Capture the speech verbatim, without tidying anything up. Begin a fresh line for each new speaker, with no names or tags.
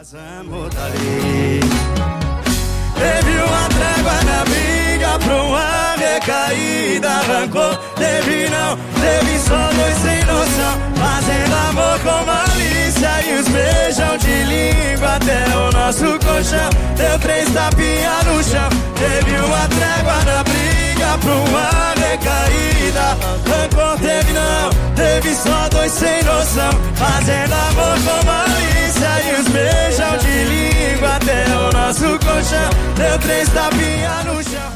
Vazamos dali. Teve uma trégua na briga, pra uma recaída arrancou. Teve não, teve só dois sem noção, fazendo amor com malícia e os beijão de língua até o nosso colchão. Deu três tapinhas no chão. Teve uma trégua na briga, pra uma recaída arrancou. Teve não, teve só dois sem noção, fazendo amor com malícia e os beijão de língua até o nosso colchão. Deu três tapinhas no chão.